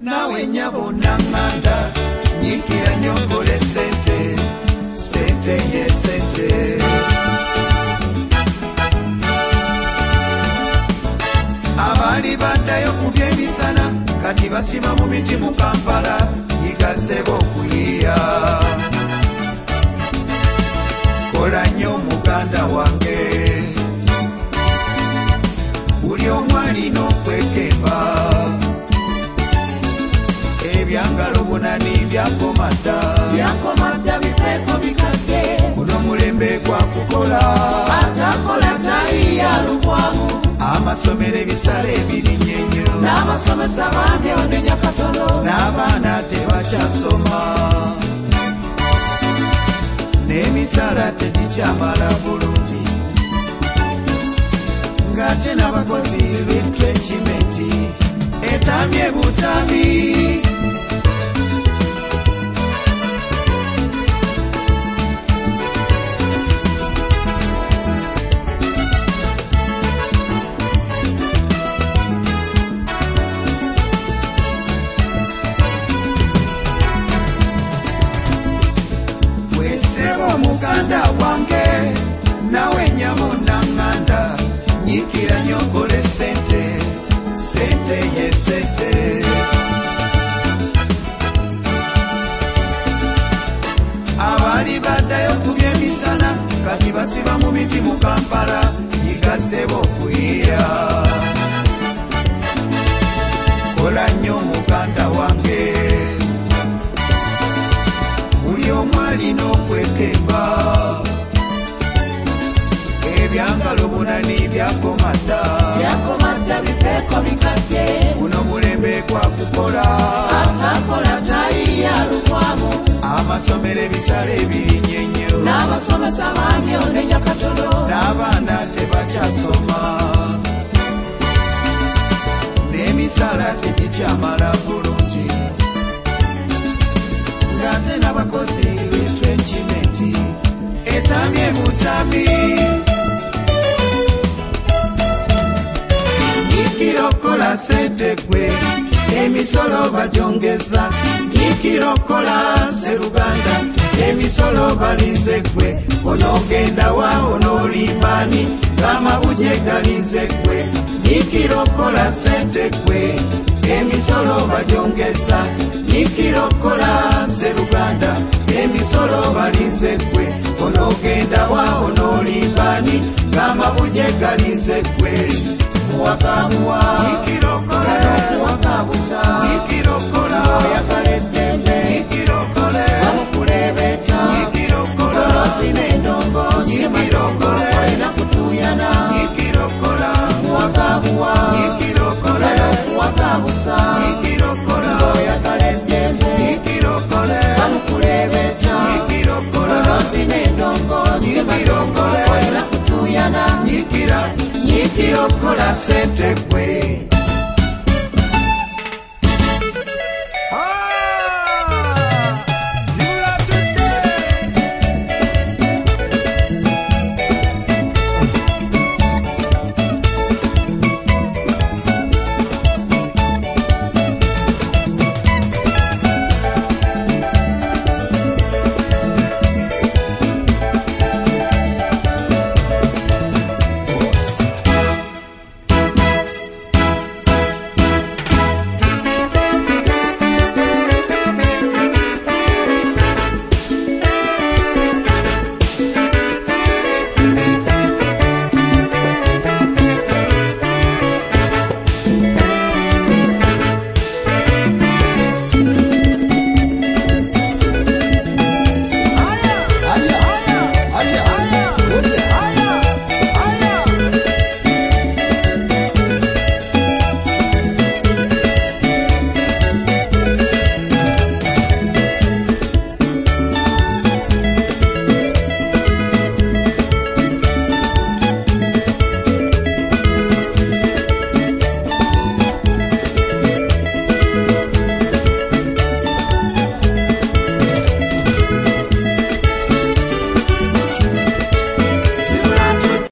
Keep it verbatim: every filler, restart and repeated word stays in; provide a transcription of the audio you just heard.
nawe nyabo nanganda nyikira nyongole sente sente ye sente abali baddayo kubya emisana kati basima mu miti mu Kampala yigasebo okuyiya kola nnyo muganda wange buli omu alina okwekemba ebyangalo bunani byakomadda byakomadda biteeko bikadde guno mulembe gwa kukola atakola tayiya lubwamu amasomero ebisale ebirinnye ennyo n'abasomesa bange onenya katono n'abaana tebakyasoma n'emisala tegikyamala bulungi ng'ate n'abakozi retrenchimenti etamye butami muganda wange nawe nyabo nanganda nyikira nyongole sente sente ye sente abali baddayo kubya emisana kati basiba mu miti mu Kampala yigasebo okuyiya kola nnyo muganda wange buli omu alina okwekemba ebyangalo bunani byakomadda byakomadda biteeko bikadde guno mulembe gwa kukola atakola tayiya lubwamu amasomero ebisale ebirinnye ennyo n'abasomesa bange onenya katono n'abaana tebakyasoma n'emisala tegikyamala bulungi ng'ate n'abakozi retrenchimenti etamye butami nyikira okola sente gwe emisolo bagyongeza nyikira okola seruganda emisolo balinze gwe onoogenda wa onoolimbani ng'amabuje galinze gwe nyikira okola sente gwe emisolo bagyongeza nyikira okola seruganda emisolo balinze gwe onoogenda wa onoolimbani ng'amabuje galinze gwe muwakamuwa nyikira okola n'okuwakabusa nyikira okola oyagala eddembe nyikira okola bamukulebeta nyikira okola oloozi n'endongoozi nyikira okola olina kutuuyana nyikira okola muwakamuwa nyikira okola n'okuwakabusa nyikira okola oyagala eddembe nyikira okola bamukulebeta nyikira okola oloozi n'endongoozi nyikira okola olina kutuuyana nyikira nyikira okola sente gwe